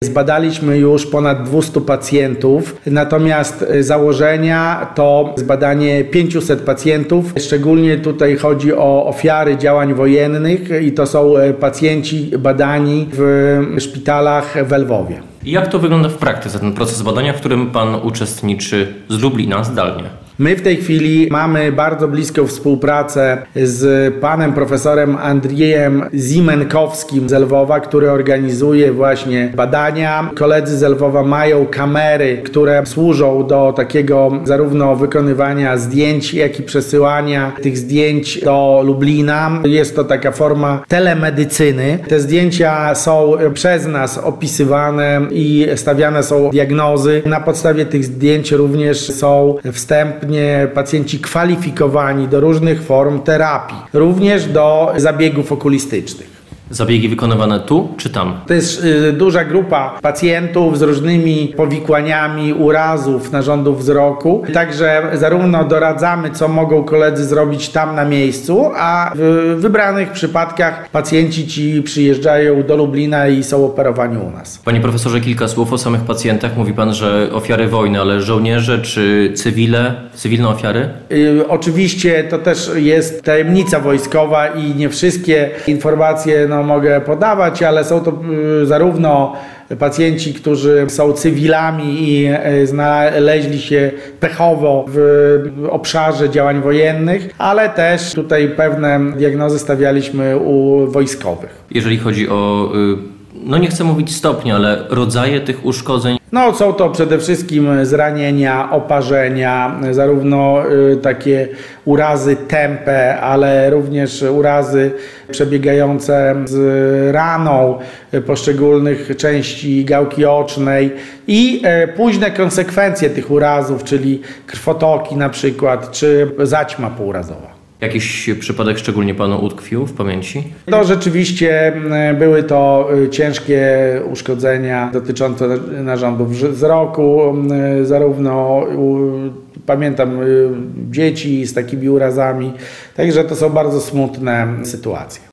Zbadaliśmy już ponad 200 pacjentów, natomiast założenia to zbadanie 500 pacjentów. Szczególnie tutaj chodzi o ofiary działań wojennych i to są pacjenci badani w szpitalach w Lwowie. I jak to wygląda w praktyce, ten proces badania, w którym Pan uczestniczy z Lublina zdalnie? My w tej chwili mamy bardzo bliską współpracę z panem profesorem Andrzejem Zimenkowskim z Lwowa, który organizuje właśnie badania. Koledzy z Lwowa mają kamery, które służą do takiego zarówno wykonywania zdjęć, jak i przesyłania tych zdjęć do Lublina. Jest to taka forma telemedycyny. Te zdjęcia są przez nas opisywane i stawiane są diagnozy. Na podstawie tych zdjęć również są wstępnie pacjenci kwalifikowani do różnych form terapii, również do zabiegów okulistycznych. Zabiegi wykonywane tu czy tam? To jest duża grupa pacjentów z różnymi powikłaniami urazów narządów wzroku. Także zarówno doradzamy, co mogą koledzy zrobić tam na miejscu, a w wybranych przypadkach pacjenci ci przyjeżdżają do Lublina i są operowani u nas. Panie profesorze, kilka słów o samych pacjentach. Mówi Pan, że ofiary wojny, ale żołnierze czy cywilne ofiary? Oczywiście to też jest tajemnica wojskowa i nie wszystkie informacje mogę podawać, ale są to zarówno pacjenci, którzy są cywilami i znaleźli się pechowo w obszarze działań wojennych, ale też tutaj pewne diagnozy stawialiśmy u wojskowych. Jeżeli chodzi o, nie chcę mówić stopnie, ale rodzaje tych uszkodzeń? Są to przede wszystkim zranienia, oparzenia, zarówno takie urazy tępe, ale również urazy przebiegające z raną poszczególnych części gałki ocznej i późne konsekwencje tych urazów, czyli krwotoki na przykład, czy zaćma pourazowa. Jakiś przypadek szczególnie Panu utkwił w pamięci? Rzeczywiście były to ciężkie uszkodzenia dotyczące narządów wzroku, zarówno pamiętam dzieci z takimi urazami, także to są bardzo smutne sytuacje.